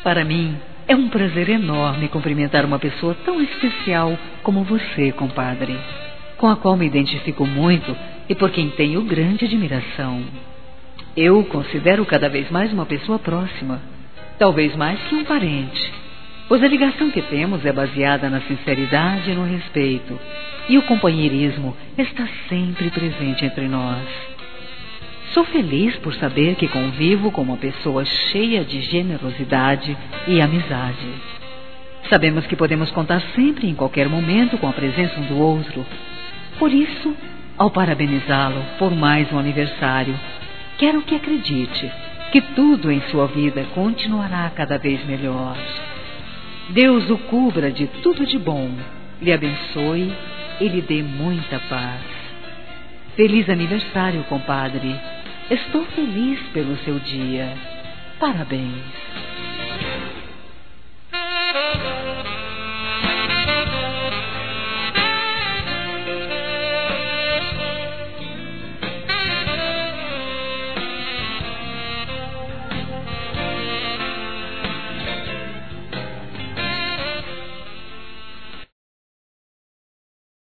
Para mim, é um prazer enorme cumprimentar uma pessoa tão especial como você, compadre, com a qual me identifico muito e por quem tenho grande admiração. Eu o considero cada vez mais uma pessoa próxima, talvez mais que um parente, pois a ligação que temos é baseada na sinceridade e no respeito, e o companheirismo está sempre presente entre nós. Sou feliz por saber que convivo com uma pessoa cheia de generosidade e amizade. Sabemos que podemos contar sempre, em qualquer momento, com a presença um do outro. Por isso, ao parabenizá-lo por mais um aniversário, quero que acredite que tudo em sua vida continuará cada vez melhor. Deus o cubra de tudo de bom, lhe abençoe e lhe dê muita paz. Feliz aniversário, compadre. Estou feliz pelo seu dia. Parabéns.